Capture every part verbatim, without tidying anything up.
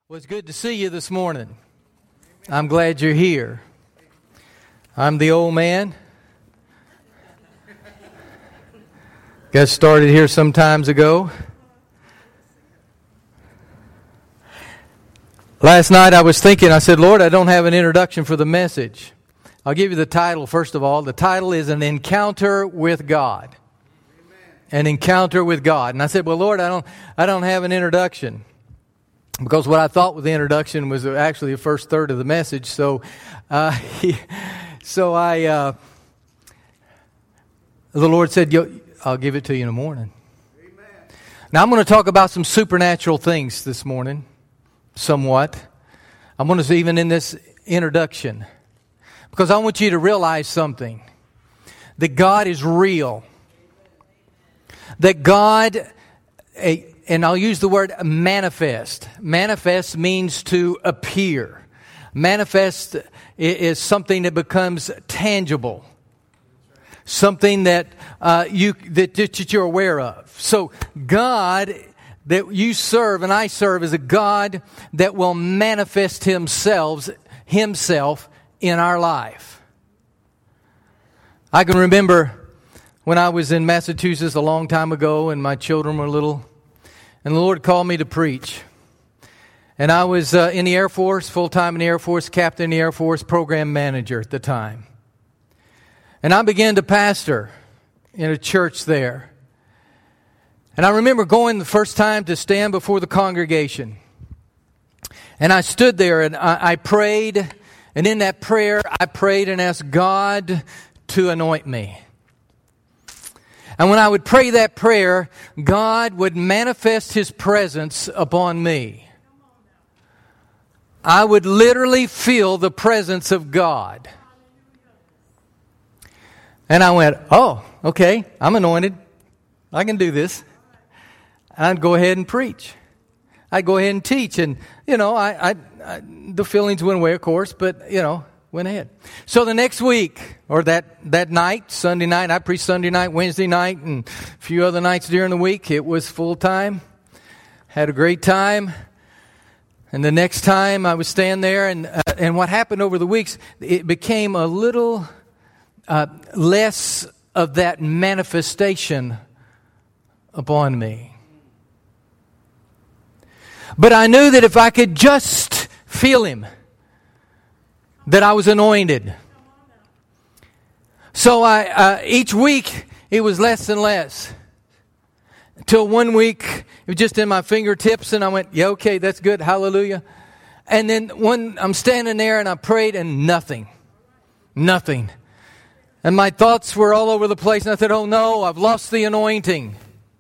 Well, it's good to see you this morning. I'm glad you're here. I'm the old man. Got started here some times ago. Last night I was thinking, I said, Lord, I don't have an introduction for the message. I'll give you the title first of all. The title is An Encounter with God. An Encounter with God. And I said, well, Lord, I don't, I don't have an introduction. Because what I thought with the introduction was actually the first third of the message. So, uh, he, so I, uh, the Lord said, Yo, I'll give it to you in the morning. Amen. Now I'm going to talk about some supernatural things this morning, somewhat. I'm going to say even in this introduction, because I want you to realize something, that God is real, that God, a, and I'll use the word manifest. Manifest means to appear. Manifest is something that becomes tangible. Something that uh, you that, that you're aware of. So God that you serve and I serve is a God that will manifest Himself, Himself in our life. I can remember when I was in Massachusetts a long time ago and my children were little. And the Lord called me to preach. And I was uh, in the Air Force, full-time in the Air Force, captain in the Air Force, program manager at the time. And I began to pastor in a church there. And I remember going the first time to stand before the congregation. And I stood there and I, I prayed. And in that prayer, I prayed and asked God to anoint me. And when I would pray that prayer, God would manifest His presence upon me. I would literally feel the presence of God. And I went, oh, okay, I'm anointed. I can do this. I'd go ahead and preach. I'd go ahead and teach. And, you know, I, I, I the feelings went away, of course, but, you know, went ahead. So the next week, or that, that night, Sunday night, I preached Sunday night, Wednesday night, and a few other nights during the week. It was full time. Had a great time. And the next time I would stand there, and uh, and what happened over the weeks, it became a little uh, less of that manifestation upon me. But I knew that if I could just feel Him, that I was anointed. So I uh, each week it was less and less. Until one week it was just in my fingertips and I went, yeah, okay, that's good, hallelujah. And then one, I'm standing there and I prayed and nothing. Nothing. And my thoughts were all over the place and I said, oh no, I've lost the anointing.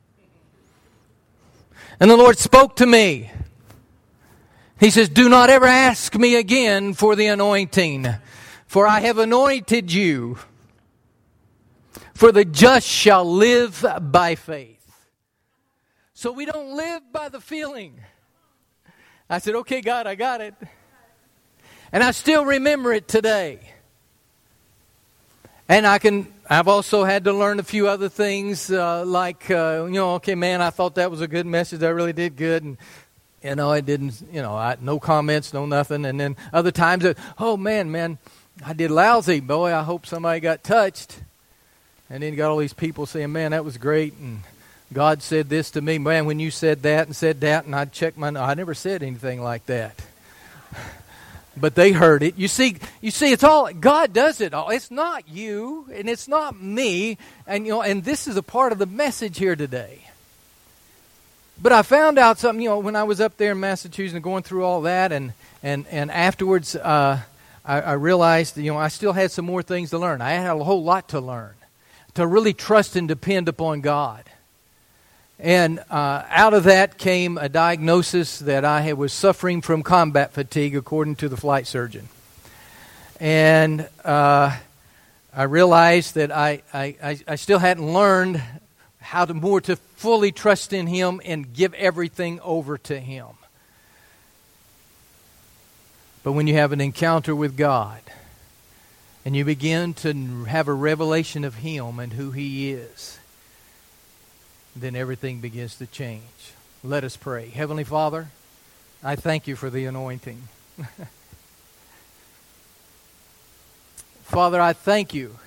And the Lord spoke to me. He says, do not ever ask me again for the anointing, for I have anointed you, for the just shall live by faith. So we don't live by the feeling. I said, okay, God, I got it. And I still remember it today. And I can, I've also had to learn a few other things, uh, like, uh, you know, okay, man, I thought that was a good message. I really did good. And, You know, I didn't, you know, I, no comments, no nothing. And then other times, that, oh, man, man, I did lousy. Boy, I hope somebody got touched. And then you got all these people saying, man, that was great. And God said this to me. Man, when you said that and said that, and I'd check my, I never said anything like that. But they heard it. You see, you see, it's all, God does it all. It's not you, and it's not me. And, you know, and this is a part of the message here today. But I found out something, you know, when I was up there in Massachusetts and going through all that, and and, and afterwards uh, I, I realized, you know, I still had some more things to learn. I had a whole lot to learn, to really trust and depend upon God. And uh, out of that came a diagnosis that I had, was suffering from combat fatigue, according to the flight surgeon. And uh, I realized that I, I, I still hadn't learned how to more to fully trust in Him and give everything over to Him. But when you have an encounter with God and you begin to have a revelation of Him and who He is, then everything begins to change. Let us pray. Heavenly Father, I thank you for the anointing. Father, I thank you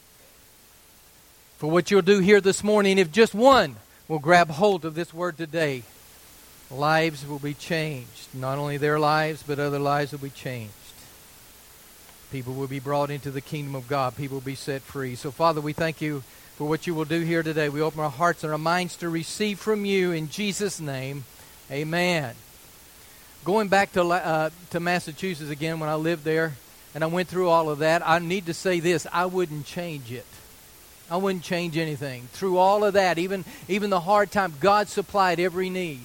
for what you'll do here this morning. If just one will grab hold of this word today, lives will be changed. Not only their lives, but other lives will be changed. People will be brought into the kingdom of God. People will be set free. So, Father, we thank you for what you will do here today. We open our hearts and our minds to receive from you in Jesus' name. Amen. Going back to uh, to Massachusetts again, when I lived there, and I went through all of that, I need to say this: I wouldn't change it. I wouldn't change anything. Through all of that, even even the hard time, God supplied every need.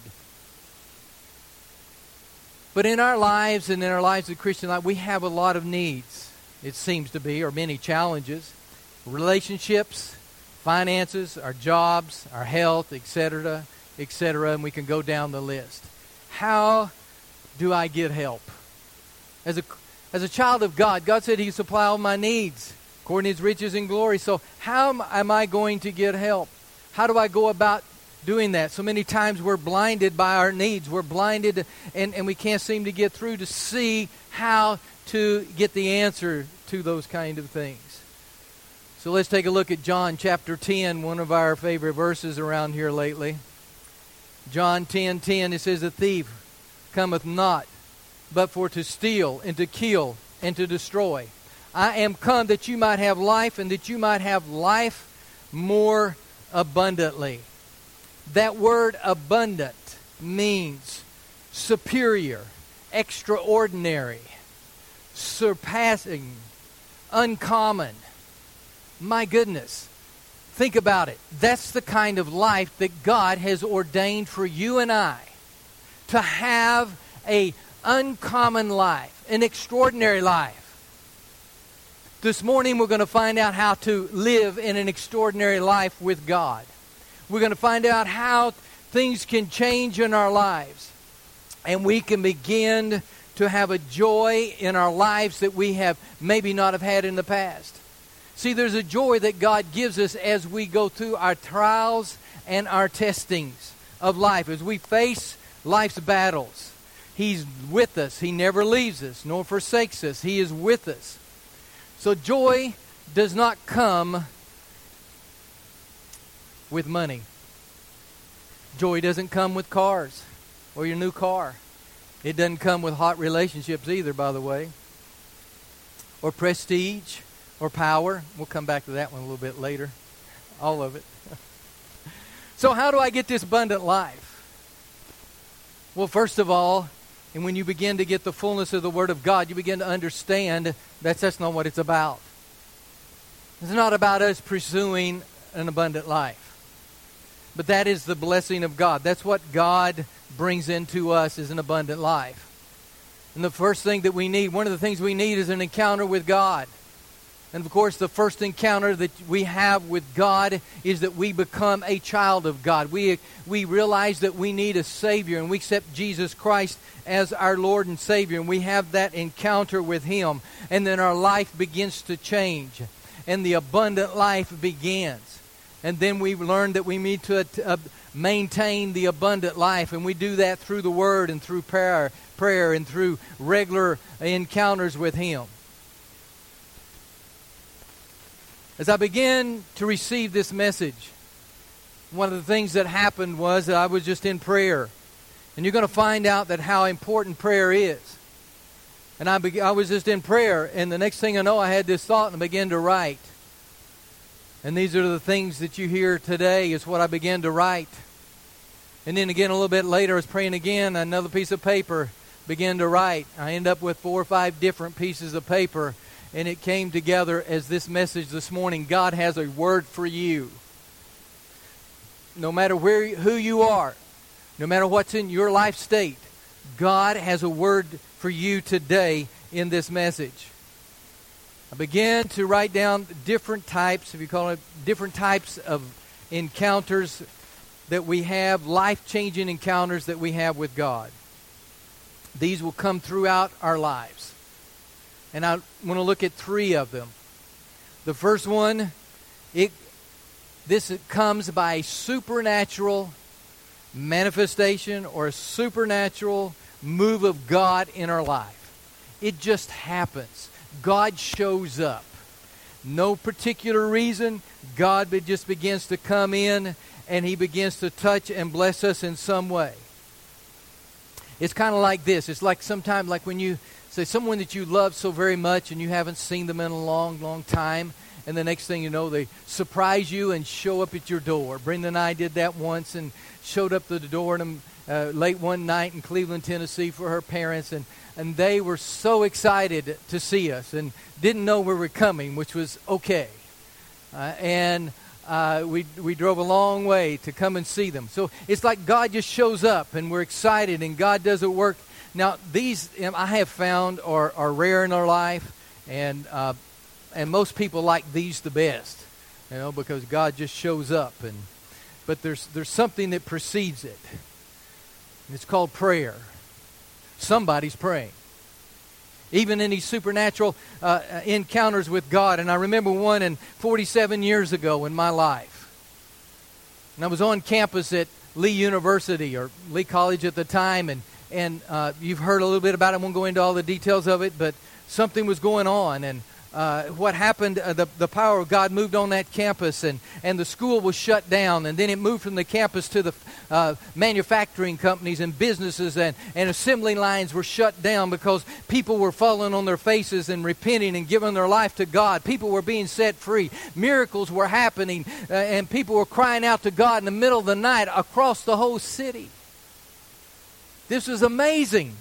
But in our lives and in our lives of Christian life, we have a lot of needs, it seems to be, or many challenges. Relationships, finances, our jobs, our health, et cetera, et cetera, and we can go down the list. How do I get help? As a, as a child of God, God said He supply all my needs according to His riches and glory. So how am I going to get help? How do I go about doing that? So many times we're blinded by our needs. We're blinded and, and we can't seem to get through to see how to get the answer to those kind of things. So let's take a look at John chapter ten, one of our favorite verses around here lately. John ten ten, it says, "The thief cometh not, but for to steal and to kill and to destroy. I am come that you might have life, and that you might have life more abundantly." That word abundant means superior, extraordinary, surpassing, uncommon. My goodness, think about it. That's the kind of life that God has ordained for you and I, to have a uncommon life, an extraordinary life. This morning we're going to find out how to live in an extraordinary life with God. We're going to find out how things can change in our lives. And we can begin to have a joy in our lives that we have maybe not have had in the past. See, there's a joy that God gives us as we go through our trials and our testings of life. As we face life's battles, He's with us. He never leaves us nor forsakes us. He is with us. So joy does not come with money. Joy doesn't come with cars or your new car. It doesn't come with hot relationships either, by the way, or prestige or power. We'll come back to that one a little bit later. All of it. So how do I get this abundant life? Well, first of all, and when you begin to get the fullness of the Word of God, you begin to understand that that's not what it's about. It's not about us pursuing an abundant life. But that is the blessing of God. That's what God brings into us, is an abundant life. And the first thing that we need, one of the things we need is an encounter with God. And of course, the first encounter that we have with God is that we become a child of God. We, we realize that we need a Savior, and we accept Jesus Christ as our Lord and Savior. And we have that encounter with Him. And then our life begins to change. And the abundant life begins. And then we learn that we need to uh, maintain the abundant life. And we do that through the Word and through prayer, prayer and through regular encounters with Him. As I began to receive this message, one of the things that happened was that I was just in prayer. And you're going to find out that how important prayer is. And I, be- I was just in prayer, and the next thing I know, I had this thought, and I began to write. And these are the things that you hear today is what I began to write. And then again, a little bit later, I was praying again, another piece of paper began to write. I ended up with four or five different pieces of paper, and it came together as this message this morning. God has a word for you. No matter where, who you are, no matter what's in your life state, God has a word for you today in this message. I began to write down different types, if you call it, different types of encounters that we have, life-changing encounters that we have with God. These will come throughout our lives. And I want to look at three of them. The first one, it this comes by a supernatural manifestation or a supernatural move of God in our life. It just happens. God shows up. No particular reason. God just begins to come in and He begins to touch and bless us in some way. It's kind of like this. It's like sometimes like when you say someone that you love so very much and you haven't seen them in a long, long time, and the next thing you know, they surprise you and show up at your door. Brenda and I did that once and showed up at the door in, uh, late one night in Cleveland, Tennessee for her parents, and, and they were so excited to see us and didn't know we were coming, which was okay. Uh, and uh, we we drove a long way to come and see them. So it's like God just shows up and we're excited and God does a work. Now, these I have found are, are rare in our life, and uh, and most people like these the best, you know, because God just shows up. And but there's there's something that precedes it. And it's called prayer. Somebody's praying. Even in these supernatural uh, encounters with God. And I remember one in forty-seven years ago in my life. And I was on campus at Lee University, or Lee College at the time, and And uh, you've heard a little bit about it. I won't go into all the details of it, but something was going on. And uh, what happened, uh, the, the power of God moved on that campus, and, and the school was shut down. And then it moved from the campus to the uh, manufacturing companies and businesses, and, and assembly lines were shut down because people were falling on their faces and repenting and giving their life to God. People were being set free. Miracles were happening, uh, and people were crying out to God in the middle of the night across the whole city. This was amazing.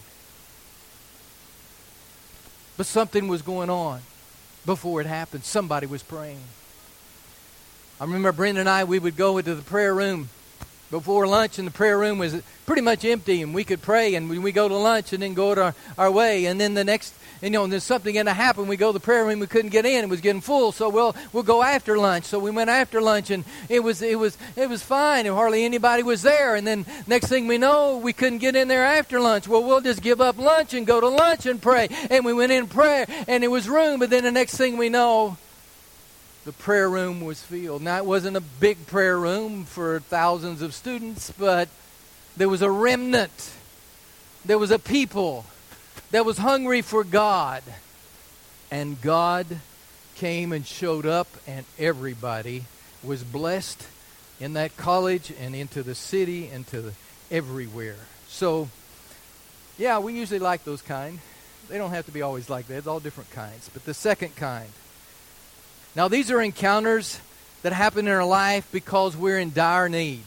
But something was going on before it happened. Somebody was praying. I remember Brenda and I, we would go into the prayer room before lunch, and the prayer room was pretty much empty, and we could pray, and we go to lunch and then go to our, our way. And then the next, you know, there's something going to happen. We go to the prayer room, we couldn't get in. It was getting full, so we'll we'll go after lunch. So we went after lunch, and it was it was it was fine, and hardly anybody was there. And then next thing we know, we couldn't get in there after lunch. Well, we'll just give up lunch and go to lunch and pray. And we went in prayer, and it was room. But then the next thing we know, the prayer room was filled. Now, it wasn't a big prayer room for thousands of students, but there was a remnant. There was a people that was hungry for God. And God came and showed up, and everybody was blessed in that college and into the city and to the, everywhere. So, yeah, we usually like those kind. They don't have to be always like that. It's all different kinds. But the second kind. Now, these are encounters that happen in our life because we're in dire need.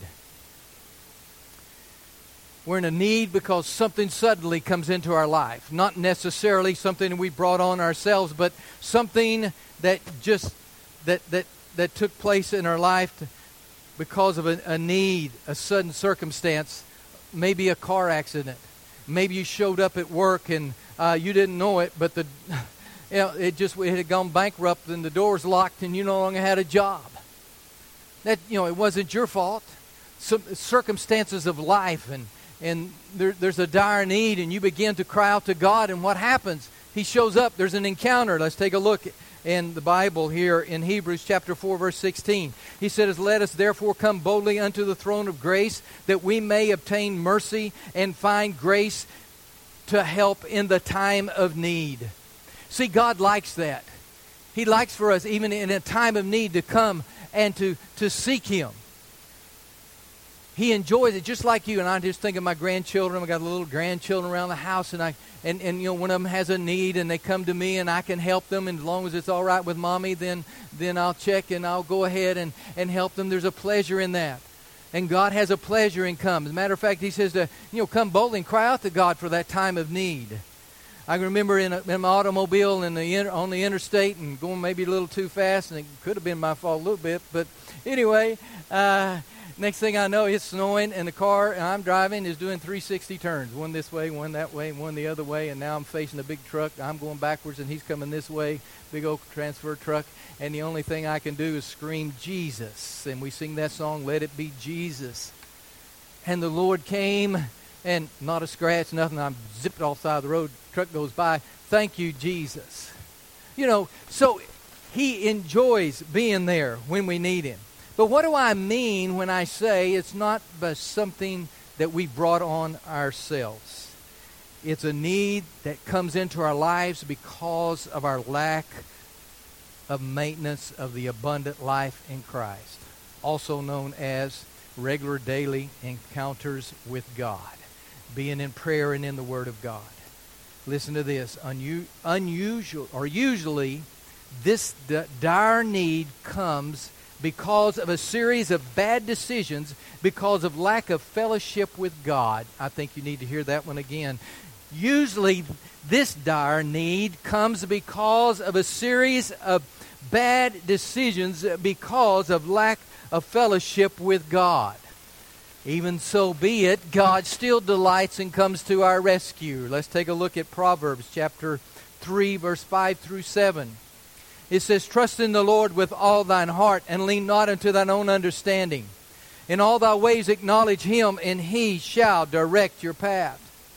We're in a need because something suddenly comes into our life. Not necessarily something we brought on ourselves, but something that just that that, that took place in our life to, because of a, a need, a sudden circumstance, maybe a car accident. Maybe you showed up at work and uh, you didn't know it, but the you know, it just it had gone bankrupt and the doors locked and you no longer had a job. That you know, it wasn't your fault. Some circumstances of life, and and there, there's a dire need, and you begin to cry out to God, and what happens? He shows up. There's an encounter. Let's take a look in the Bible here in Hebrews chapter four, verse sixteen. He says, "Let us therefore come boldly unto the throne of grace, that we may obtain mercy and find grace to help in the time of need." See, God likes that. He likes for us, even in a time of need, to come and to, to seek Him. He enjoys it just like you. And I just think of my grandchildren. I got little grandchildren around the house, and I and, and you know, one of them has a need, and they come to me, and I can help them. And as long as it's all right with Mommy, then then I'll check and I'll go ahead and, and help them. There's a pleasure in that. And God has a pleasure in come. As a matter of fact, He says to you know come boldly and cry out to God for that time of need. I remember in, a, in my automobile in the inter, on the interstate and going maybe a little too fast, and it could have been my fault a little bit. But anyway, uh, next thing I know, it's snowing, and the car and I'm driving is doing three sixty turns, one this way, one that way, one the other way, and now I'm facing a big truck. I'm going backwards, and he's coming this way, big old transfer truck, and the only thing I can do is scream, "Jesus!" And we sing that song, "Let It Be Jesus." And the Lord came, and not a scratch, nothing. I'm zipped off the side of the road. Truck goes by. Thank you, Jesus. You know, so He enjoys being there when we need Him. But what do I mean when I say it's not by something that we brought on ourselves? It's a need that comes into our lives because of our lack of maintenance of the abundant life in Christ, also known as regular daily encounters with God, being in prayer and in the Word of God. Listen to this. Unu- unusual, or usually, this d- dire need comes because of a series of bad decisions, because of lack of fellowship with God. I think you need to hear that one again. Usually, this dire need comes because of a series of bad decisions because of lack of fellowship with God. Even so be it, God still delights and comes to our rescue. Let's take a look at Proverbs chapter three, verse five through seven. It says, "Trust in the Lord with all thine heart, and lean not unto thine own understanding. In all thy ways acknowledge Him, and He shall direct your path.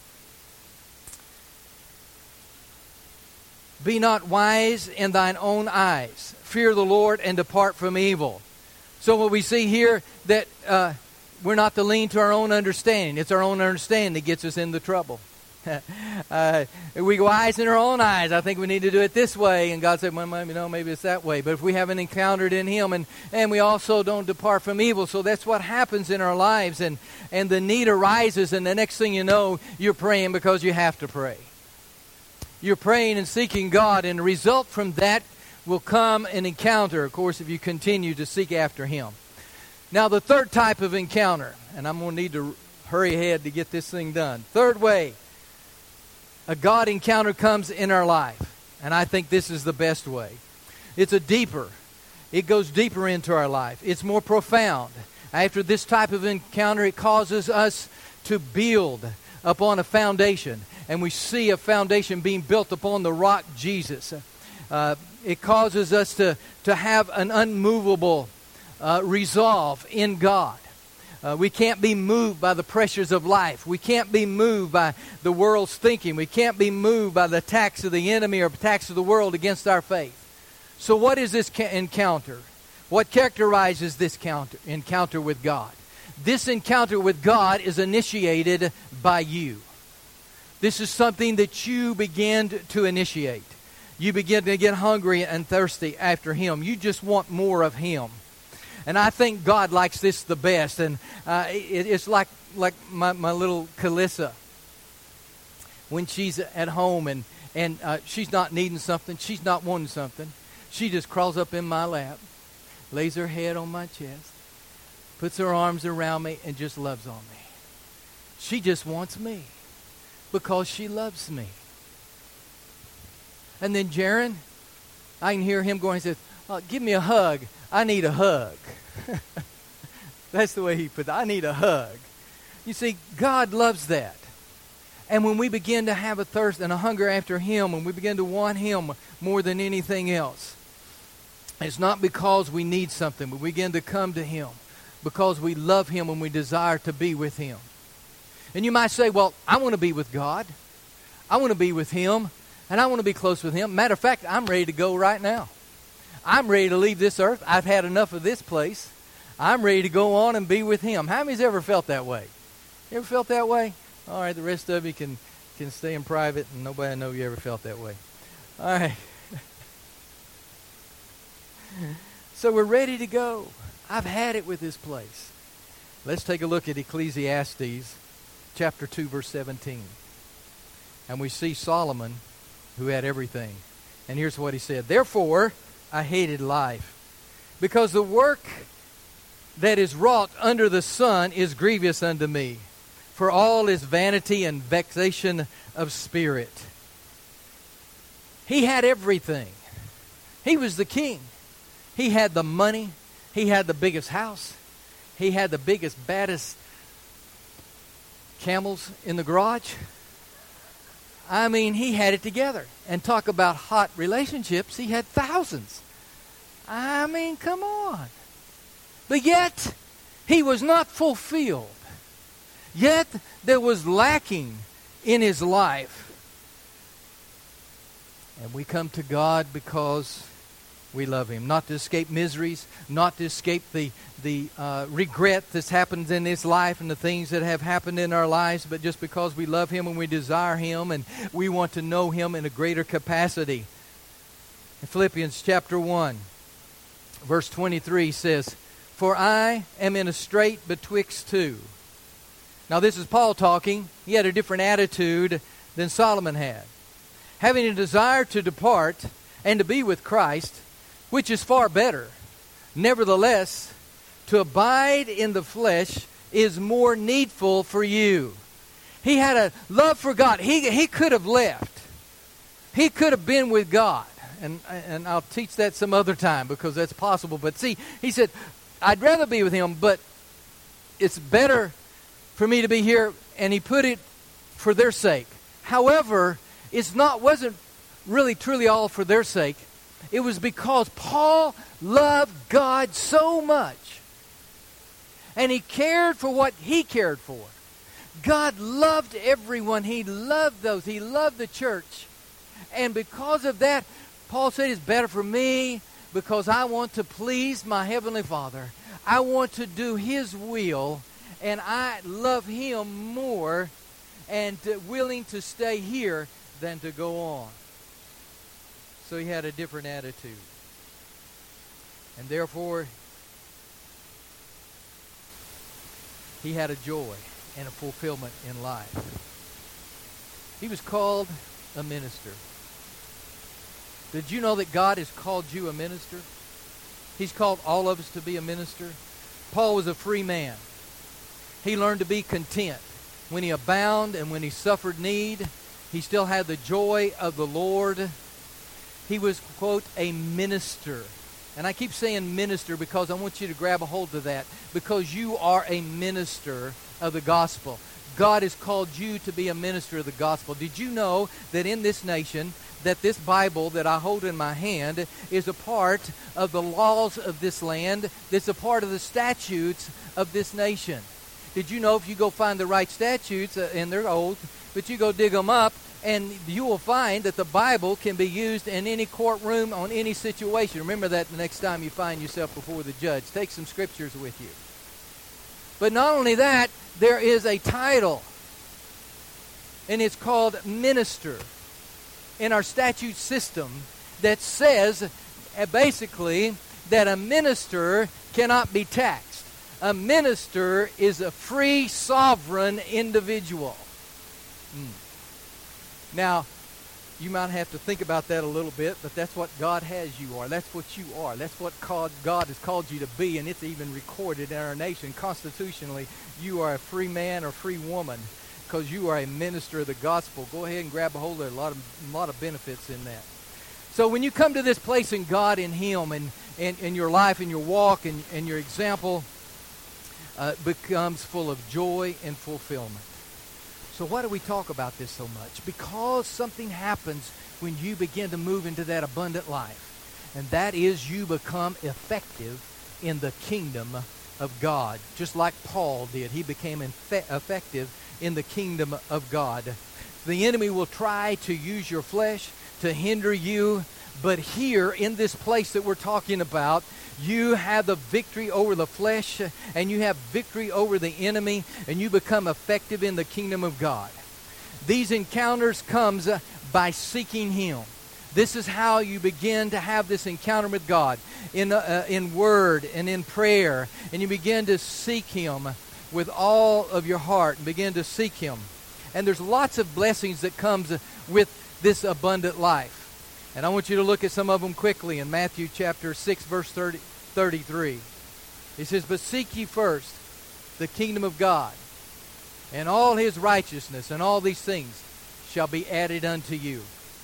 Be not wise in thine own eyes. Fear the Lord and depart from evil." So what we see here, that uh, we're not to lean to our own understanding. It's our own understanding that gets us into trouble. uh, we wise in our own eyes. I think we need to do it this way. And God said, well, maybe, no, maybe it's that way. But if we haven't encountered in Him, and, and we also don't depart from evil. So that's what happens in our lives. And, and the need arises, and the next thing you know, you're praying because you have to pray. You're praying and seeking God, and the result from that will come an encounter, of course, if you continue to seek after Him. Now, the third type of encounter, and I'm going to need to hurry ahead to get this thing done. Third way, a God encounter comes in our life, and I think this is the best way. It's a deeper, it goes deeper into our life. It's more profound. After this type of encounter, it causes us to build upon a foundation, and we see a foundation being built upon the rock Jesus. Uh, it causes us to, to have an unmovable uh, resolve in God. Uh, we can't be moved by the pressures of life. We can't be moved by the world's thinking. We can't be moved by the attacks of the enemy or attacks of the world against our faith. So what is this ca- encounter? What characterizes this counter, encounter with God? This encounter with God is initiated by you. This is something that you begin to initiate. You begin to get hungry and thirsty after Him. You just want more of Him. And I think God likes this the best. And uh, it, it's like like my, my little Calissa. When she's at home and, and uh, she's not needing something, she's not wanting something, she just crawls up in my lap, lays her head on my chest, puts her arms around me, and just loves on me. She just wants me because she loves me. And then Jaron, I can hear him going, he says, oh, give me a hug. I need a hug. That's the way he put it. I need a hug. You see, God loves that. And when we begin to have a thirst and a hunger after Him, when we begin to want Him more than anything else, it's not because we need something, but we begin to come to Him because we love Him and we desire to be with Him. And you might say, well, I want to be with God. I want to be with Him. And I want to be close with Him. Matter of fact, I'm ready to go right now. I'm ready to leave this earth. I've had enough of this place. I'm ready to go on and be with Him. How many's ever felt that way? You ever felt that way? All right, the rest of you can, can stay in private and nobody will know you ever felt that way. All right. So we're ready to go. I've had it with this place. Let's take a look at Ecclesiastes chapter two, verse seventeen. And we see Solomon, who had everything. And here's what he said. Therefore, I hated life, because the work that is wrought under the sun is grievous unto me, for all is vanity and vexation of spirit. He had everything. He was the king. He had the money. He had the biggest house. He had the biggest, baddest camels in the garage. I mean, he had it together. And talk about hot relationships, he had thousands. I mean, come on. But yet, he was not fulfilled. Yet, there was lacking in his life. And we come to God because we love Him. Not to escape miseries, not to escape the, the uh, regret that's happened in this life and the things that have happened in our lives, but just because we love Him and we desire Him and we want to know Him in a greater capacity. In Philippians chapter one, verse twenty-three says, "For I am in a strait betwixt two." Now this is Paul talking. He had a different attitude than Solomon had. "Having a desire to depart and to be with Christ, which is far better. Nevertheless, to abide in the flesh is more needful for you." He had a love for God. He, he could have left. He could have been with God. And, and I'll teach that some other time because that's possible. But see, he said, I'd rather be with Him, but it's better for me to be here. And he put it for their sake. However, it's not wasn't really truly all for their sake. It was because Paul loved God so much. And he cared for what he cared for. God loved everyone. He loved those. He loved the church. And because of that, Paul said it's better for me because I want to please my Heavenly Father. I want to do His will. And I love Him more and uh, willing to stay here than to go on. So he had a different attitude. And therefore, he had a joy and a fulfillment in life. He was called a minister. Did you know that God has called you a minister? He's called all of us to be a minister. Paul was a free man. He learned to be content. When he abounded and when he suffered need, he still had the joy of the Lord. He was, quote, a minister. And I keep saying minister because I want you to grab a hold of that. Because you are a minister of the gospel. God has called you to be a minister of the gospel. Did you know that in this nation, that this Bible that I hold in my hand is a part of the laws of this land? That's a part of the statutes of this nation. Did you know if you go find the right statutes, uh, and they're old, but you go dig them up, and you will find that the Bible can be used in any courtroom on any situation. Remember that the next time you find yourself before the judge. Take some scriptures with you. But not only that, there is a title, and it's called minister in our statute system that says uh, basically that a minister cannot be taxed. A minister is a free, sovereign individual. Mm. Now, you might have to think about that a little bit, but that's what God has you are. That's what you are. That's what God has called you to be, and it's even recorded in our nation. Constitutionally, you are a free man or free woman because you are a minister of the gospel. Go ahead and grab a hold of it. A lot of, a lot of benefits in that. So when you come to this place in God, in Him, and in, in your life, in your walk, and, and your example uh, becomes full of joy and fulfillment. So why do we talk about this so much? Because something happens when you begin to move into that abundant life. And that is you become effective in the kingdom of God. Just like Paul did. He became infe- effective in the kingdom of God. The enemy will try to use your flesh to hinder you. But here in this place that we're talking about, you have the victory over the flesh, and you have victory over the enemy, and you become effective in the kingdom of God. These encounters comes by seeking Him. This is how you begin to have this encounter with God, in uh, in word and in prayer, and you begin to seek Him with all of your heart, and begin to seek Him. And there's lots of blessings that comes with this abundant life. And I want you to look at some of them quickly in Matthew chapter six, verse thirty, thirty-three. He says, "But seek ye first the kingdom of God, and all His righteousness, and all these things shall be added unto you."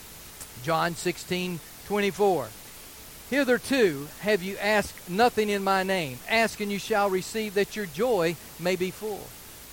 John sixteen, twenty-four. "Hitherto have you asked nothing in my name. Ask and you shall receive, that your joy may be full."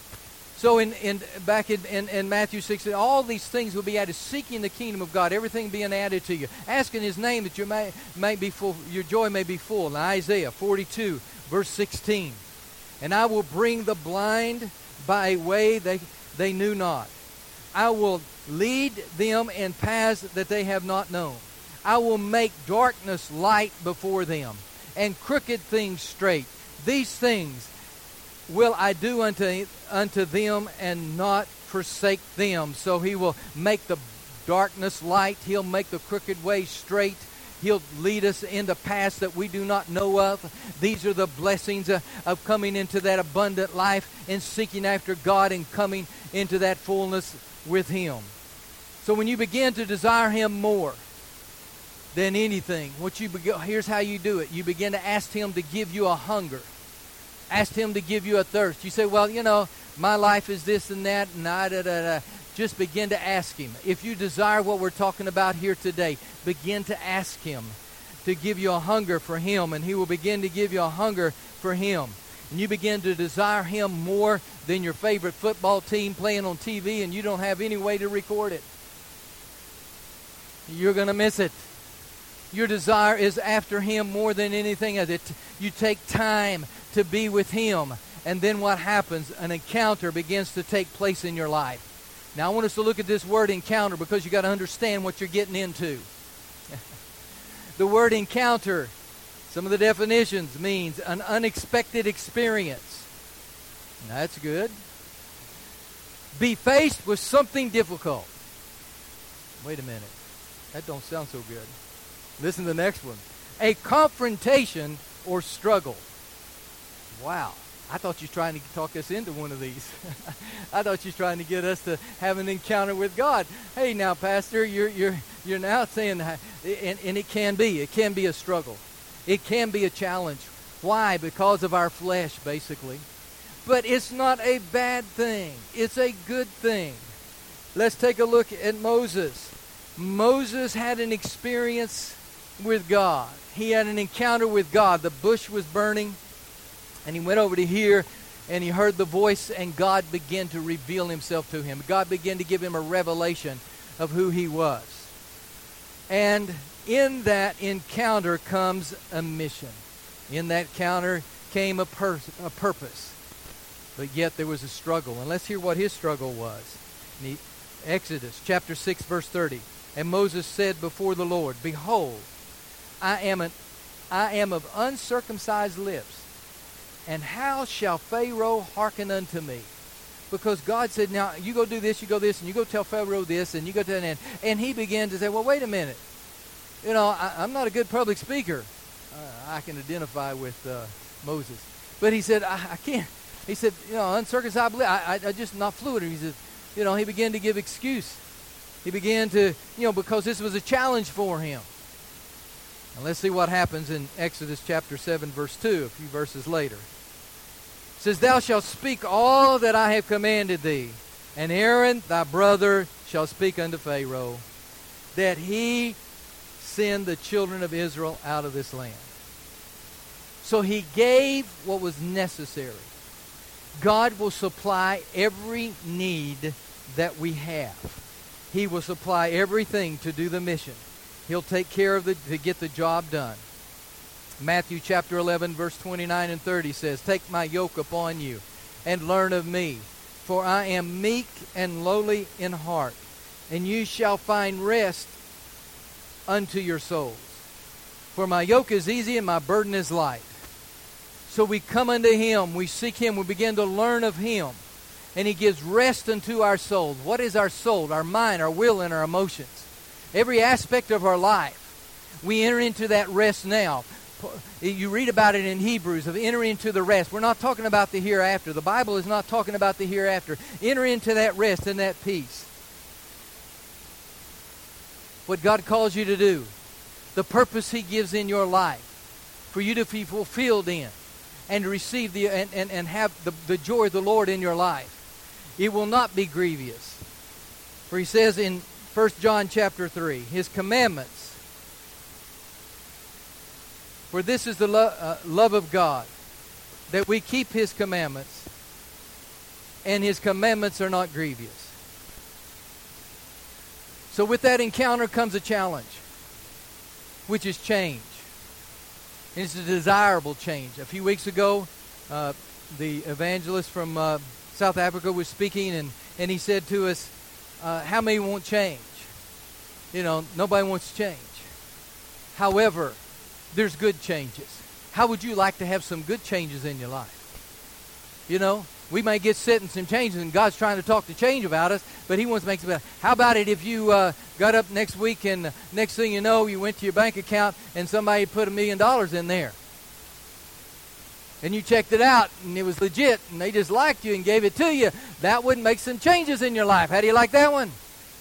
So in, in back in, in, in Matthew six, all these things will be added. Seeking the kingdom of God, everything being added to you. Asking His name that you may, may be full, your joy may be full. In Isaiah forty-two, verse sixteen. "And I will bring the blind by a way they, they knew not. I will lead them in paths that they have not known. I will make darkness light before them, and crooked things straight. These things will I do unto, unto them, and not forsake them. So he will make the darkness light. He'll make the crooked way straight. He'll lead us into paths that we do not know of. These are the blessings of, of coming into that abundant life and seeking after God and coming into that fullness with Him. So when you begin to desire Him more than anything, what you begin, here's how you do it. You begin to ask Him to give you a hunger. Ask Him to give you a thirst. You say, well, you know, my life is this and that, and I, da, da, da. Just begin to ask Him. If you desire what we're talking about here today, begin to ask Him to give you a hunger for Him, and He will begin to give you a hunger for Him. And you begin to desire Him more than your favorite football team playing on T V, and you don't have any way to record it. You're going to miss it. Your desire is after Him more than anything else. It, you take time to be with Him, and then what happens? An encounter begins to take place in your life. Now I want us to look at this word encounter, because you got to understand what you're getting into. The word encounter, some of the definitions, means an unexpected experience. Now, that's good. Be faced with something difficult. Wait a minute. That don't sound so good. Listen to the next one. A confrontation or struggle. Wow. I thought you were trying to talk us into one of these. I thought you were trying to get us to have an encounter with God. Hey, now, Pastor, you're you're you're now saying, and, and it can be. It can be a struggle. It can be a challenge. Why? Because of our flesh, basically. But it's not a bad thing. It's a good thing. Let's take a look at Moses. Moses had an experience with God. He had an encounter with God. The bush was burning. And he went over to here, and he heard the voice, and God began to reveal Himself to him. God began to give him a revelation of who He was. And in that encounter comes a mission. In that encounter came a, pur- a purpose. But yet there was a struggle. And let's hear what his struggle was. In Exodus chapter six, verse thirty. And Moses said before the Lord, Behold, I am, an, I am of uncircumcised lips. And how shall Pharaoh hearken unto me? Because God said, now, you go do this, you go this, and you go tell Pharaoh this, and you go tell that. And he began to say, well, wait a minute. You know, I, I'm not a good public speaker. Uh, I can identify with uh, Moses. But he said, I, I can't. He said, you know, uncircumcised, I, I, I just not fluent. He said, you know, he began to give excuse. He began to, you know, because this was a challenge for him. And let's see what happens in Exodus chapter seven, verse two, a few verses later. It says, Thou shalt speak all that I have commanded thee, and Aaron thy brother shall speak unto Pharaoh, that he send the children of Israel out of this land. So he gave what was necessary. God will supply every need that we have. He will supply everything to do the mission. He'll take care of the to get the job done. Matthew chapter eleven, verse twenty-nine and thirty says, Take my yoke upon you, and learn of me, for I am meek and lowly in heart, and you shall find rest unto your souls. For my yoke is easy and my burden is light. So we come unto Him, we seek Him, we begin to learn of Him, and He gives rest unto our souls. What is our soul? Our mind, our will, and our emotions. Every aspect of our life. We enter into that rest now. You read about it in Hebrews, of entering into the rest. We're not talking about the hereafter. The Bible is not talking about the hereafter. Enter into that rest and that peace. What God calls you to do. The purpose He gives in your life. For you to be fulfilled in. And to receive the and, and, and have the, the joy of the Lord in your life. It will not be grievous. For He says in First John chapter three, His commandments. For this is the lo- uh, love of God, that we keep His commandments, and His commandments are not grievous. So with that encounter comes a challenge, which is change. And it's a desirable change. A few weeks ago, uh, the evangelist from uh, South Africa was speaking, and, and he said to us, uh, how many want change? You know, nobody wants change. However, there's good changes. How would you like to have some good changes in your life? You know, we may get set in some changes, and God's trying to talk to change about us, but He wants to make it better. How about it if you uh, got up next week and uh, next thing you know, you went to your bank account and somebody put a million dollars in there? And you checked it out, and it was legit, and they just liked you and gave it to you. That would make some changes in your life. How do you like that one?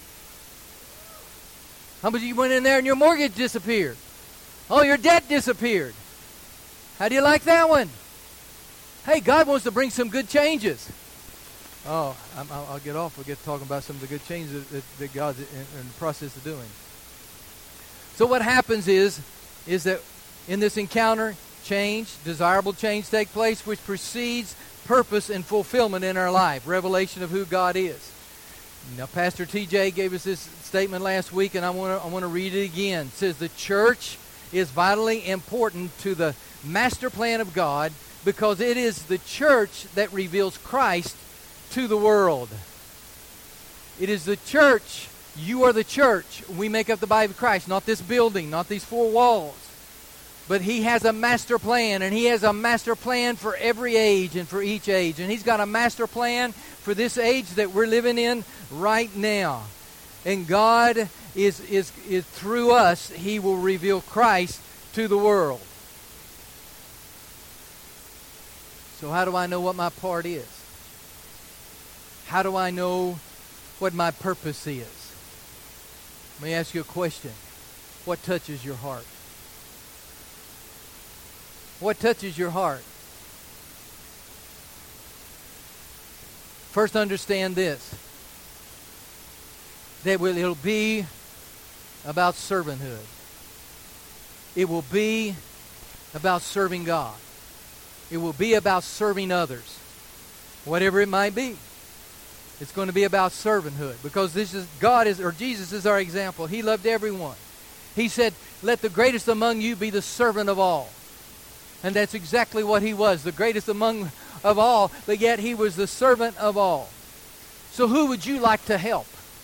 How about you went in there and your mortgage disappeared? Oh, your debt disappeared. How do you like that one? Hey, God wants to bring some good changes. Oh, I'm, I'll, I'll get off. We'll get talking about some of the good changes that, that God's in, in the process of doing. So what happens is, is that in this encounter, change, desirable change take place, which precedes purpose and fulfillment in our life, revelation of who God is. Now, Pastor T J gave us this statement last week, and I want to I want to read it again. It says, the church is vitally important to the master plan of God because it is the church that reveals Christ to the world. It is the church. You are the church. We make up the body of Christ, not this building, not these four walls. But He has a master plan, and He has a master plan for every age and for each age. And He's got a master plan for this age that we're living in right now. And God is, is, is through us, He will reveal Christ to the world. So how do I know what my part is? How do I know what my purpose is? Let me ask you a question. What touches your heart? What touches your heart? First, understand this. That it'll be about servanthood. It will be about serving God. It will be about serving others. Whatever it might be. It's going to be about servanthood. Because this is God is or Jesus is our example. He loved everyone. He said, let the greatest among you be the servant of all. And that's exactly what He was, the greatest among of all, but yet He was the servant of all. So who would you like to help?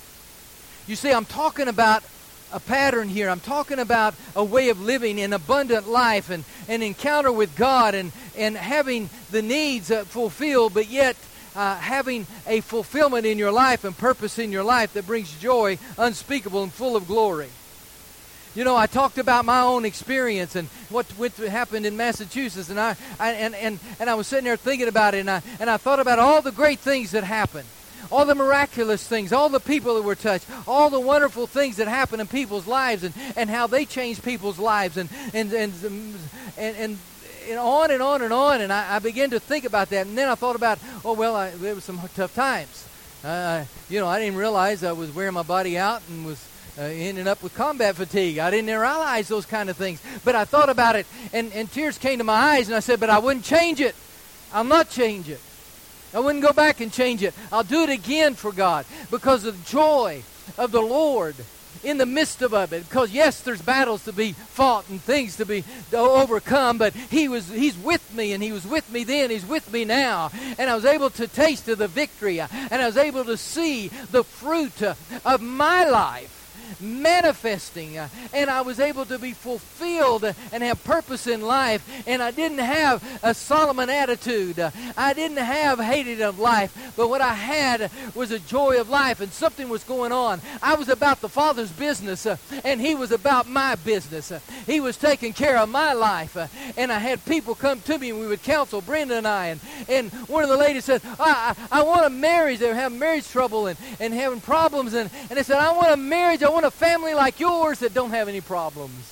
You see, I'm talking about a pattern here. I'm talking about a way of living an abundant life and an encounter with God and, and having the needs uh, fulfilled, but yet uh, having a fulfillment in your life and purpose in your life that brings joy unspeakable and full of glory. You know, I talked about my own experience and what, what happened in Massachusetts, and I, I and, and, and I was sitting there thinking about it, and I and I thought about all the great things that happened, all the miraculous things, all the people that were touched, all the wonderful things that happened in people's lives, and, and how they changed people's lives, and and and and, and, and on and on and on, and I, I began to think about that, and then I thought about, oh well, I, there was some tough times. Uh, you know, I didn't realize I was wearing my body out and was. Uh, ending up with combat fatigue. I didn't realize those kind of things. But I thought about it, and, and tears came to my eyes, and I said, but I wouldn't change it. I'll not change it. I wouldn't go back and change it. I'll do it again for God because of the joy of the Lord in the midst of it. Because, yes, there's battles to be fought and things to be to overcome, but he was He's with me, and He was with me then. He's with me now. And I was able to taste of the victory, and I was able to see the fruit of my life manifesting, uh, and I was able to be fulfilled and have purpose in life, and I didn't have a Solomon attitude. Uh, I didn't have hated of life, but what I had was a joy of life, and something was going on. I was about the Father's business, uh, and He was about my business. Uh, he was taking care of my life, uh, and I had people come to me, and we would counsel, Brenda and I, and, and one of the ladies said, I, I, I want a marriage. They were having marriage trouble and, and having problems, and, and they said, I want a marriage. I want a family like yours that don't have any problems.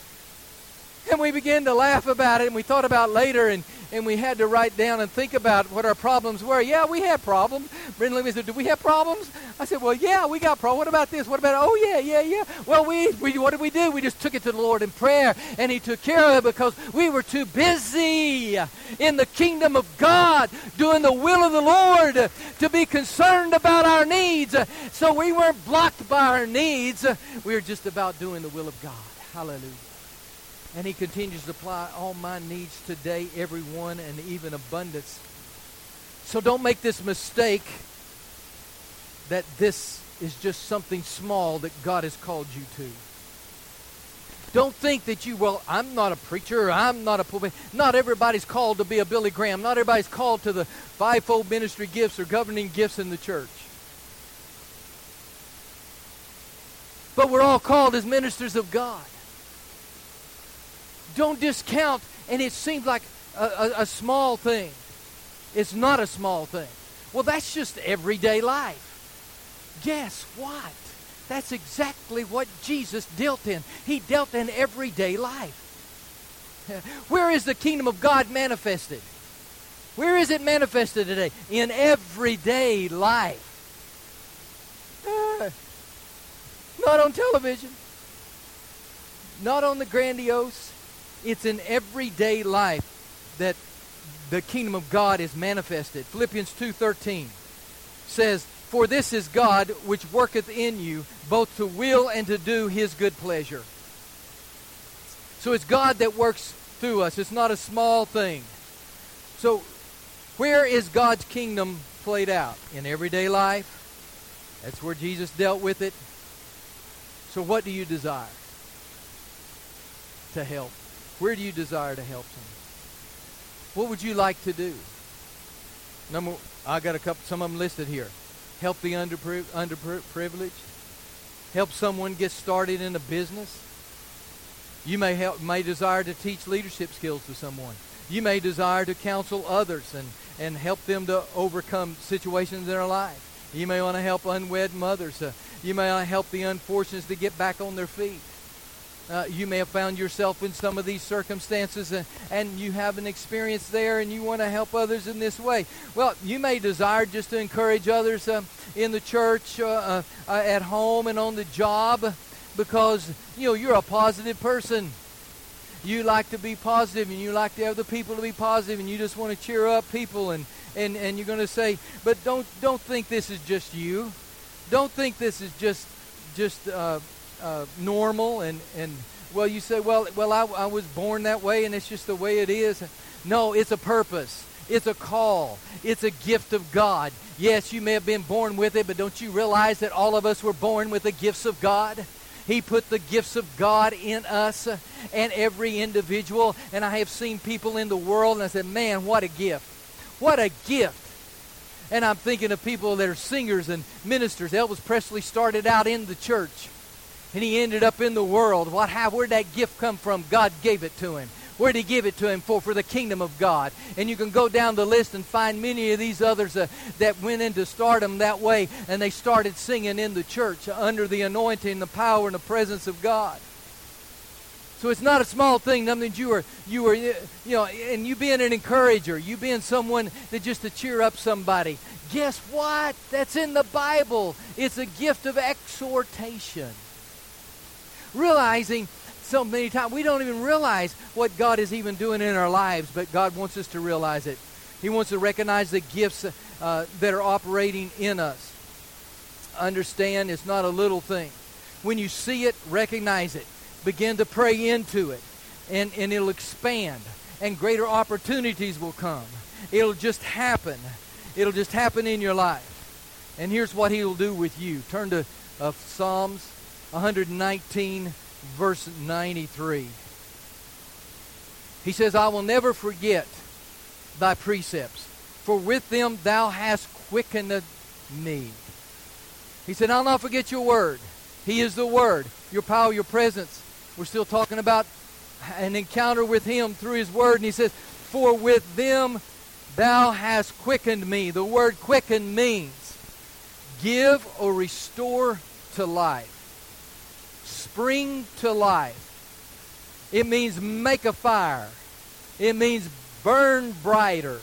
And we began to laugh about it, and we thought about it later, and, and we had to write down and think about what our problems were. Yeah, we had problems. Brenda looked at me and said, do we have problems? I said, well, yeah, we got problems. What about this? What about, oh, yeah, yeah, yeah. Well, we, we what did we do? We just took it to the Lord in prayer, and He took care of it because we were too busy in the kingdom of God doing the will of the Lord to be concerned about our needs. So we weren't blocked by our needs. We were just about doing the will of God. Hallelujah. And He continues to supply all my needs today, every one, and even abundance. So don't make this mistake that this is just something small that God has called you to. Don't think that you, well, I'm not a preacher, I'm not a pulpit. Not everybody's called to be a Billy Graham. Not everybody's called to the fivefold ministry gifts or governing gifts in the church. But we're all called as ministers of God. Don't discount, and it seems like a, a, a small thing. It's not a small thing. Well, that's just everyday life. Guess what? That's exactly what Jesus dealt in. He dealt in everyday life. Where is the kingdom of God manifested? Where is it manifested today? In everyday life. Uh, not on television. Not on the grandiose. It's in everyday life that the kingdom of God is manifested. Philippians two thirteen says, "For this is God which worketh in you both to will and to do His good pleasure." So it's God that works through us. It's not a small thing. So where is God's kingdom played out? In everyday life. That's where Jesus dealt with it. So what do you desire to help? Where do you desire to help someone? What would you like to do? Number, I got a couple, some of them listed here. Help the underpri- underprivileged. Help someone get started in a business. You may help, may desire to teach leadership skills to someone. You may desire to counsel others and, and help them to overcome situations in their life. You may want to help unwed mothers. Uh, you may want to help the unfortunates to get back on their feet. Uh, you may have found yourself in some of these circumstances and, and you have an experience there and you want to help others in this way. Well, you may desire just to encourage others uh, in the church, uh, uh, uh, at home and on the job because, you know, you're a positive person. You like to be positive and you like the other people to be positive and you just want to cheer up people and, and, and you're going to say, but don't don't think this is just you. Don't think this is just just uh, uh, normal and, and well, you say, well, well, I, I was born that way and it's just the way it is. No, it's a purpose. It's a call. It's a gift of God. Yes, you may have been born with it, but don't you realize that all of us were born with the gifts of God? He put the gifts of God in us uh, and every individual. And I have seen people in the world and I said, man, what a gift. What a gift. And I'm thinking of people that are singers and ministers. Elvis Presley started out in the church and he ended up in the world. What? How? Where'd that gift come from? God gave it to him. Where did He give it to him for? For the kingdom of God. And you can go down the list and find many of these others uh, that went into stardom that way, and they started singing in the church under the anointing, the power, and the presence of God. So it's not a small thing. Nothing that you are, you are, you know, and you being an encourager, you being someone that just to cheer up somebody. Guess what? That's in the Bible. It's a gift of exhortation. Realizing so many times we don't even realize what God is even doing in our lives, but God wants us to realize it. He wants to recognize the gifts uh, that are operating in us. Understand, it's not a little thing. When you see it, recognize it. Begin to pray into it, and, and it'll expand, and greater opportunities will come. It'll just happen. It'll just happen in your life. And here's what He'll do with you. Turn to uh, Psalms one nineteen, verse ninety-three. He says, I will never forget Thy precepts, for with them Thou hast quickened me. He said, I'll not forget Your word. He is the word, your power, your presence. We're still talking about an encounter with Him through His word. And He says, for with them Thou hast quickened me. The word quicken means give or restore to life. Spring to life. It means make a fire. It means burn brighter.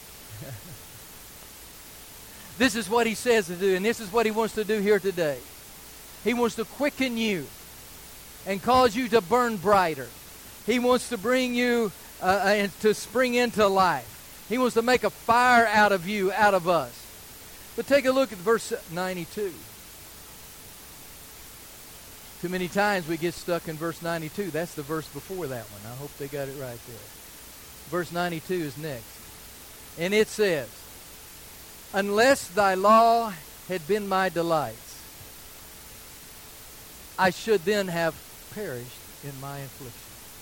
This is what He says to do, and this is what He wants to do here today. He wants to quicken you and cause you to burn brighter. He wants to bring you uh, and to spring into life. He wants to make a fire out of you, out of us. But take a look at verse ninety-two. Too many times we get stuck in verse ninety-two. That's the verse before that one. I hope they got it right there. Verse ninety-two is next. And it says, unless Thy law had been my delights, I should then have perished in my affliction.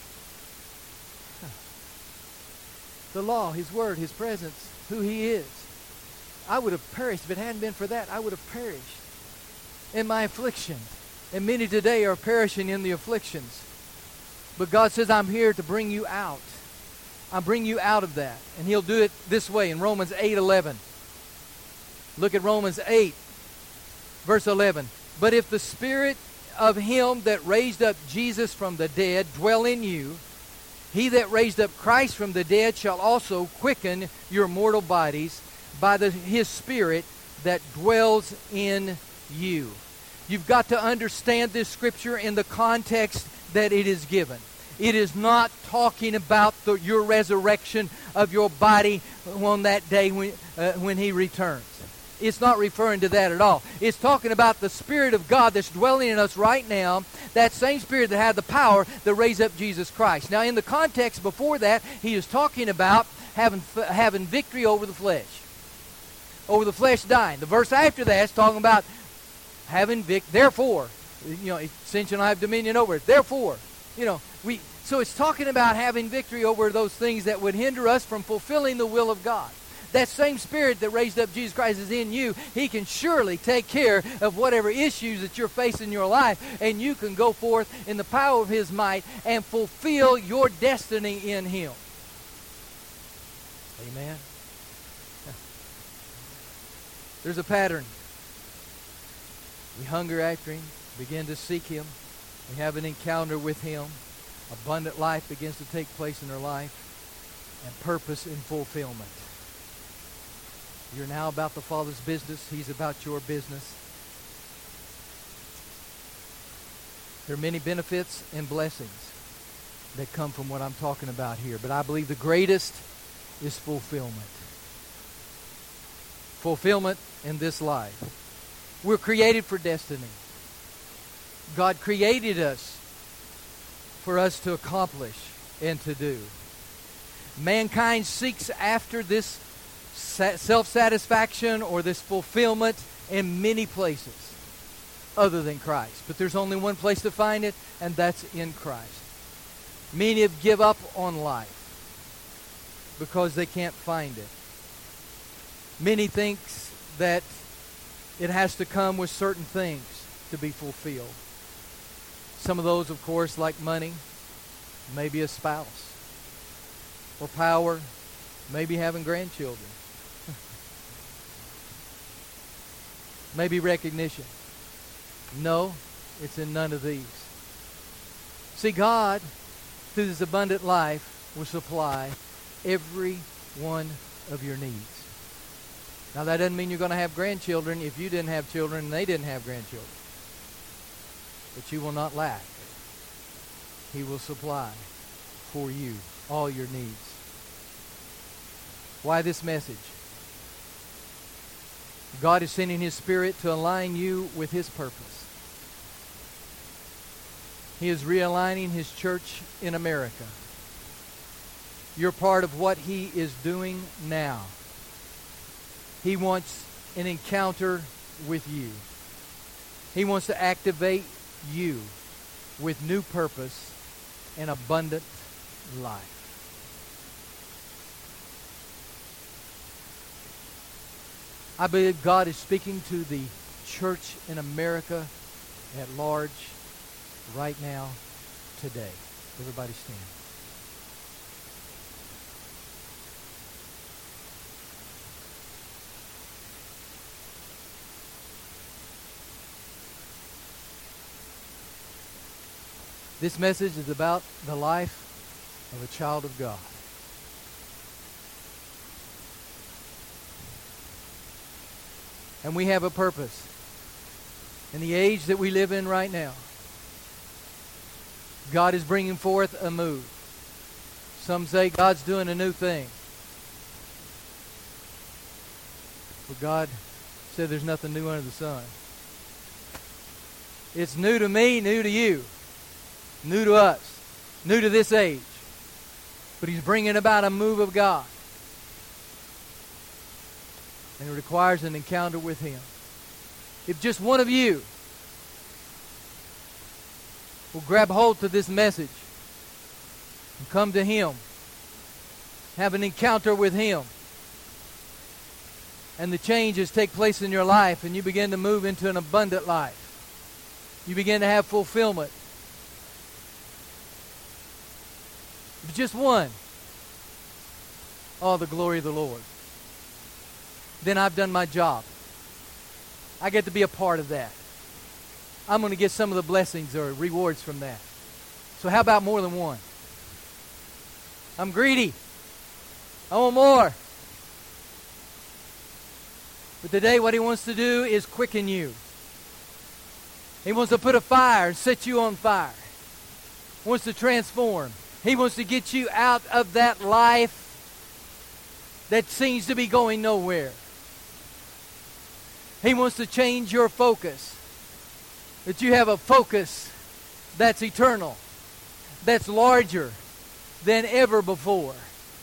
The law, His Word, His presence, who He is. I would have perished. If it hadn't been for that, I would have perished in my affliction. And many today are perishing in the afflictions. But God says, I'm here to bring you out. I'll bring you out of that. And He'll do it this way in Romans eight eleven. Look at Romans eight, verse eleven. But if the Spirit of Him that raised up Jesus from the dead dwell in you, He that raised up Christ from the dead shall also quicken your mortal bodies by the, His Spirit that dwells in you. You've got to understand this scripture in the context that it is given. It is not talking about the, your resurrection of your body on that day when, uh, when He returns. It's not referring to that at all. It's talking about the Spirit of God that's dwelling in us right now, that same Spirit that had the power to raise up Jesus Christ. Now, in the context before that, He is talking about having, having victory over the flesh, over the flesh dying. The verse after that is talking about having victory. Therefore, you know, since you don't have dominion over it. Therefore, you know, we. So it's talking about having victory over those things that would hinder us from fulfilling the will of God. That same Spirit that raised up Jesus Christ is in you. He can surely take care of whatever issues that you're facing in your life, and you can go forth in the power of His might and fulfill your destiny in Him. Amen. There's a pattern. We hunger after Him, begin to seek Him. We have an encounter with Him. Abundant life begins to take place in our life, and purpose and fulfillment. You're now about the Father's business. He's about your business. There are many benefits and blessings that come from what I'm talking about here, but I believe the greatest is fulfillment. Fulfillment in this life. We're created for destiny. God created us for us to accomplish and to do. Mankind seeks after this self-satisfaction or this fulfillment in many places other than Christ. But there's only one place to find it, and that's in Christ. Many have give up on life because they can't find it. Many thinks that it has to come with certain things to be fulfilled. Some of those, of course, like money, maybe a spouse, or power, maybe having grandchildren, maybe recognition. No, it's in none of these. See, God, through this abundant life, will supply every one of your needs. Now, that doesn't mean you're going to have grandchildren if you didn't have children and they didn't have grandchildren. But you will not lack. He will supply for you all your needs. Why this message? God is sending His Spirit to align you with His purpose. He is realigning His church in America. You're part of what He is doing now. He wants an encounter with you. He wants to activate you with new purpose and abundant life. I believe God is speaking to the church in America at large right now, today. Everybody stand. This message is about the life of a child of God. And we have a purpose. In the age that we live in right now, God is bringing forth a move. Some say God's doing a new thing. But God said there's nothing new under the sun. It's new to me, new to you. New to us, new to this age. But He's bringing about a move of God. And it requires an encounter with Him. If just one of you will grab hold to this message and come to Him, have an encounter with Him, and the changes take place in your life, and you begin to move into an abundant life. You begin to have fulfillment. If just one, oh, the glory of the Lord. Then I've done my job. I get to be a part of that. I'm going to get some of the blessings or rewards from that. So how about more than one? I'm greedy. I want more. But today what He wants to do is quicken you. He wants to put a fire and set you on fire. He wants to transform. He wants to get you out of that life that seems to be going nowhere. He wants to change your focus. That you have a focus that's eternal, that's larger than ever before.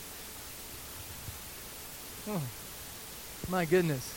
Oh, my goodness.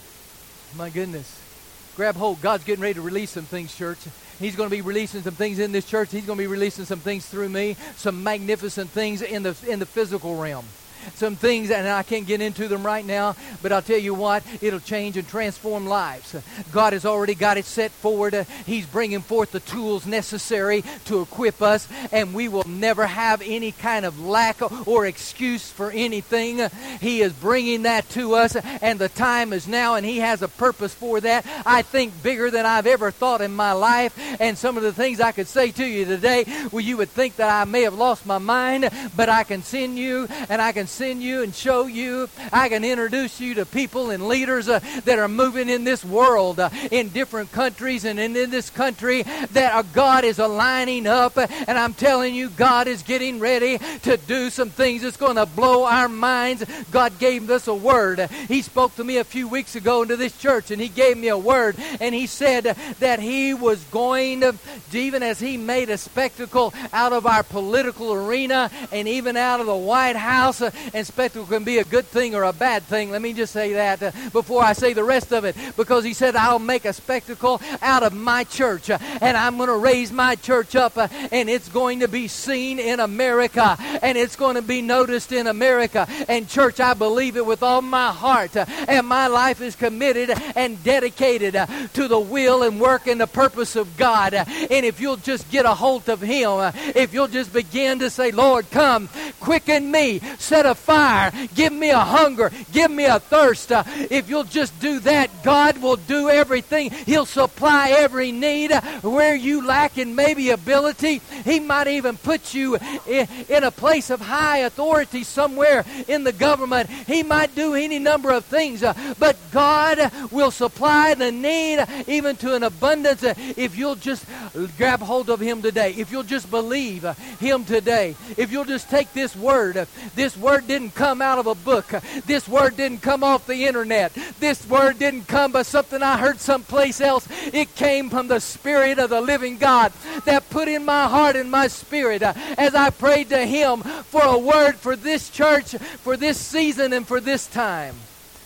My goodness. Grab hold. God's getting ready to release some things, church. He's going to be releasing some things in this church. He's going to be releasing some things through me. Some magnificent things in the in the physical realm. Some things, and I can't get into them right now, but I'll tell you what, it'll change and transform lives. God has already got it set forward. He's bringing forth the tools necessary to equip us, and we will never have any kind of lack or excuse for anything. He is bringing that to us, and the time is now, and He has a purpose for that. I think bigger than I've ever thought in my life, and some of the things I could say to you today, well, you would think that I may have lost my mind, but I can send you, and I can send you and show you. I can introduce you to people and leaders uh, that are moving in this world, uh, in different countries and in, in this country, that uh, God is aligning up, uh, and I'm telling you, God is getting ready to do some things that's going to blow our minds. God gave us a word. He spoke to me a few weeks ago into this church, and He gave me a word, and He said that He was going to, even as He made a spectacle out of our political arena and even out of the White House, uh, and spectacle can be a good thing or a bad thing. Let me just say that uh, before I say the rest of it, because He said, I'll make a spectacle out of my church, uh, and I'm going to raise my church up, uh, and it's going to be seen in America, and it's going to be noticed in America. And church, I believe it with all my heart, uh, and my life is committed and dedicated uh, to the will and work and the purpose of God. Uh, and if you'll just get a hold of Him, uh, if you'll just begin to say, Lord, come, quicken me, set a fire, give me a hunger, give me a thirst. Uh, if you'll just do that, God will do everything. He'll supply every need. Uh, where you lack in maybe ability, He might even put you in, in a place of high authority somewhere in the government. He might do any number of things, uh, but God will supply the need even to an abundance uh, if you'll just grab hold of Him today. If you'll just believe uh, Him today. If you'll just take this word. Uh, this word didn't come out of a book. This word didn't come off the internet. This word didn't come by something I heard someplace else. It came from the Spirit of the living God that put in my heart and my spirit uh, as I prayed to Him for a word for this church, for this season, and for this time.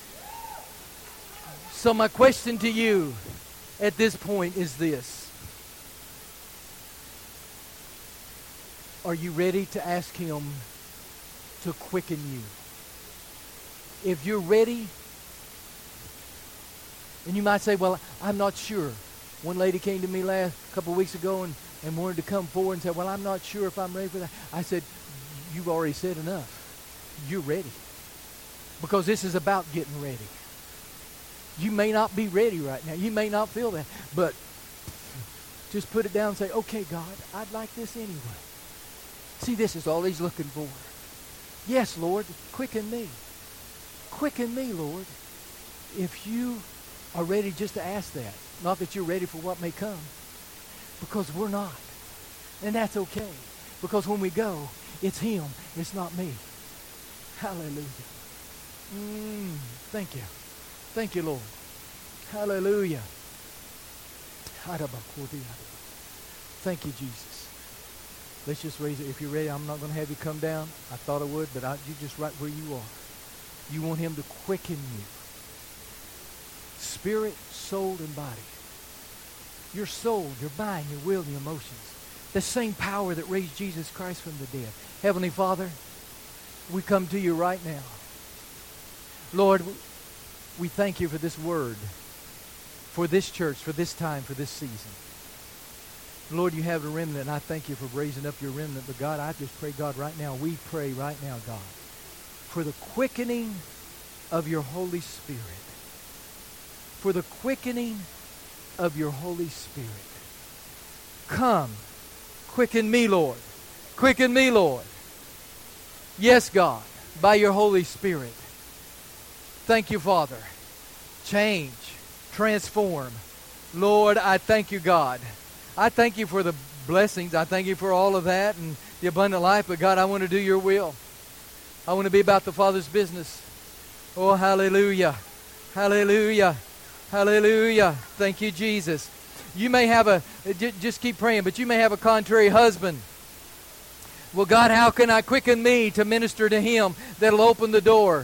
So my question to you at this point is this. Are you ready to ask Him to quicken you? If you're ready, and you might say, well, I'm not sure. One lady came to me last couple of weeks ago and, and wanted to come forward and said, well, I'm not sure if I'm ready for that. I said, you've already said enough. You're ready. Because this is about getting ready. You may not be ready right now. You may not feel that. But just put it down and say, okay, God, I'd like this anyway. See, this is all He's looking for. Yes, Lord, quicken me. Quicken me, Lord. If you are ready just to ask that. Not that you're ready for what may come. Because we're not. And that's okay. Because when we go, it's Him. It's not me. Hallelujah. Mm, thank you. Thank you, Lord. Hallelujah. Thank you, Jesus. Let's just raise it. If you're ready, I'm not going to have you come down. I thought I would, but I, you just right where you are. You want Him to quicken you. Spirit, soul, and body. Your soul, your mind, your will, and your emotions. The same power that raised Jesus Christ from the dead. Heavenly Father, we come to you right now. Lord, we thank you for this word, for this church, for this time, for this season. Lord, you have a remnant, and I thank you for raising up your remnant. But God, I just pray, God, right now, we pray right now, God, for the quickening of your Holy Spirit. For the quickening of your Holy Spirit. Come, quicken me, Lord. Quicken me, Lord. Yes, God, by your Holy Spirit. Thank you, Father. Change, transform. Lord, I thank you, God. I thank you for the blessings. I thank you for all of that and the abundant life. But God, I want to do your will. I want to be about the Father's business. Oh, hallelujah. Hallelujah. Hallelujah. Thank you, Jesus. You may have a, just keep praying, but you may have a contrary husband. Well, God, how can I quicken me to minister to him that'll open the door?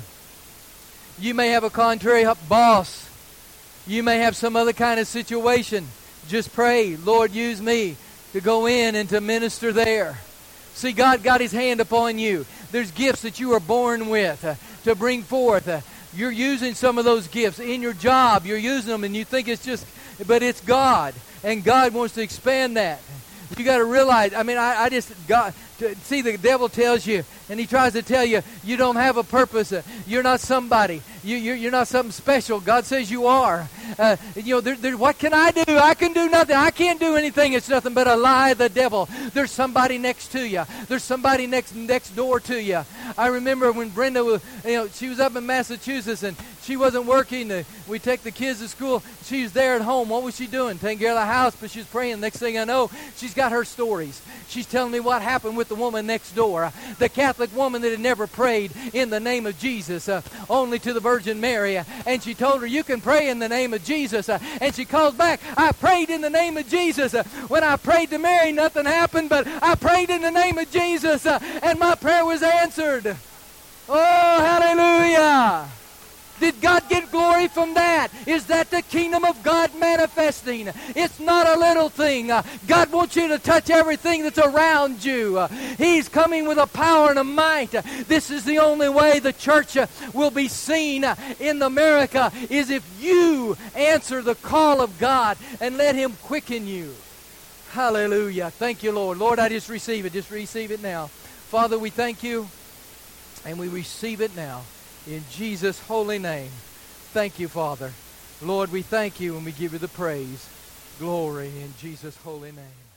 You may have a contrary boss. You may have some other kind of situation. Just pray, Lord, use me to go in and to minister there. See, God got his hand upon you. There's gifts that you are born with uh, to bring forth. Uh, you're using some of those gifts in your job. You're using them and you think it's just, but it's God. And God wants to expand that. You got to realize, I mean, I, I just got to see the devil tells you, and he tries to tell you, you don't have a purpose. Uh, you're not somebody. You, you're, you're not something special. God says you are. Uh, you know, there, there, what can I do? I can do nothing. I can't do anything. It's nothing but a lie of the devil. There's somebody next to you. There's somebody next next door to you. I remember when Brenda was, you know, she was up in Massachusetts and she wasn't working. Uh, we take the kids to school. She was there at home. What was she doing? Taking care of the house, but she was praying. Next thing I know, she's got her stories. She's telling me what happened with the woman next door, uh, the Catholic woman that had never prayed in the name of Jesus, uh, only to the Virgin Mary. Uh, and she told her, you can pray in the name of Jesus. Uh, and she calls back, I prayed in the name of Jesus. Uh, when I prayed to Mary, nothing happened, but I prayed in the name of Jesus, uh, and my prayer was answered. Oh, hallelujah. Did God get glory from that? Is that the kingdom of God manifesting? It's not a little thing. Uh, God wants you to touch everything that's around you. Uh, He's coming with a power and a might. Uh, this is the only way the church uh, will be seen uh, in America, is if you answer the call of God and let Him quicken you. Hallelujah. Thank you, Lord. Lord, I just receive it. Just receive it now. Father, we thank you and we receive it now. In Jesus' holy name. Thank you, Father. Lord, we thank you and we give you the praise. Glory in Jesus' holy name.